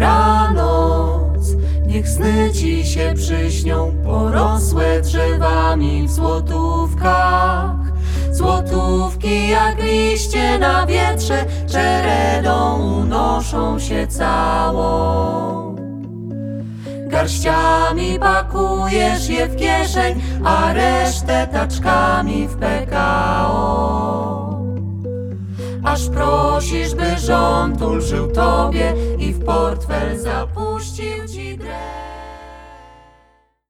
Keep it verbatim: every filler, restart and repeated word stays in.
Dobranoc, niech sny ci się przyśnią, porosłe drzewami w złotówkach. Złotówki jak liście na wietrze, czeredą unoszą się całą. Garściami pakujesz je w kieszeń, a resztę taczkami w P K O. Aż prosisz, by rząd ulżył tobie i w portfel zapuścił ci